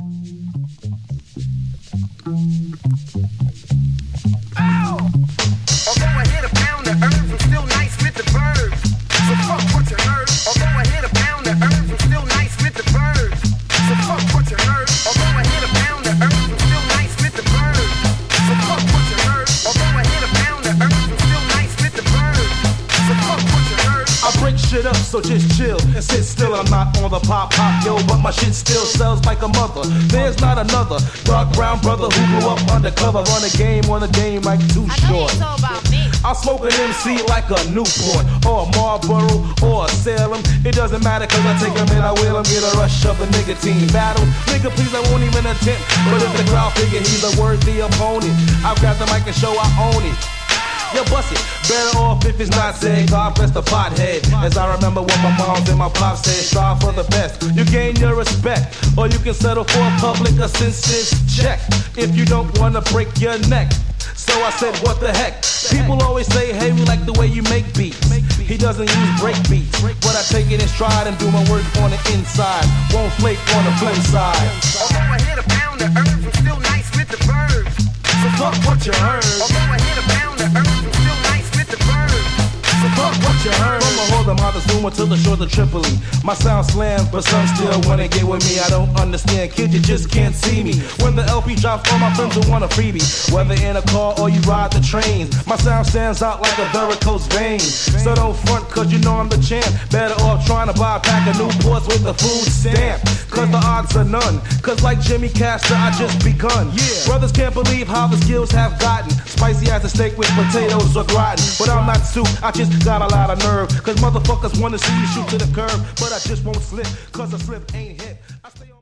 Although I hit a pound of herbs, I'm still nice with the verbs. So fuck what you heard. Although I hit a pound of herbs, I'm still nice with the verbs. So fuck what you heard. Although I hit a pound of herbs, I'm still nice with the verbs. So fuck what you heard. Although I hit a pound of herbs, I'm still nice with the verbs. So fuck what you heard. I break shit up, so just chill and sit still. I'm not on the pop, yo, but my shit still sells like a mother. There's not another dark brown brother who grew up undercover. Run a game on a game like Too Short. I'll smoke an MC like a Newport or a Marlboro or a Salem. It doesn't matter cause I take them and I will them. Get a rush of the nicotine battle. Nigga, please, I won't even attempt. But if the crowd figure he's a worthy opponent, I've got the mic and show I own it. Yo, bust it. Better off if it's not said. God bless the pothead. As I remember what my moms and my pops said, strive for the best. You gain your respect, or you can settle for a public assistance check if you don't wanna break your neck. So I said, what the heck? People always say, hey, we like the way you make beats. He doesn't use break beats, but I take it in stride and do my work on the inside. Won't flake on the flip side. Although I hit a pound of herbs, I'm still nice with the verbs. So fuck what you heard. Although I hit a pound of herbs, I'm still nice with the verbs. So fuck what you heard. From the Harlem, Montezuma to the shores of Tripoli. My sound slam, but some still wanna get with me. I don't understand, kid, you just can't see me. When the LP drops, all my friends will want a freebie. Whether in a car or you ride the trains, my sound stands out like a varicose vein. So don't front, cause you know I'm the champ. Better off trying to buy a pack of Newports with a food stamp. Cause the odds are none. Cause like Jimmy Castor, I just begun. Yeah. Brothers can't believe how the skills have gotten. Spicy as a steak with potatoes or gratin. But I'm not soup, I just got a lot of nerve. Cause motherfuckers wanna see you shoot to the curb. But I just won't slip, cause a slip ain't hit.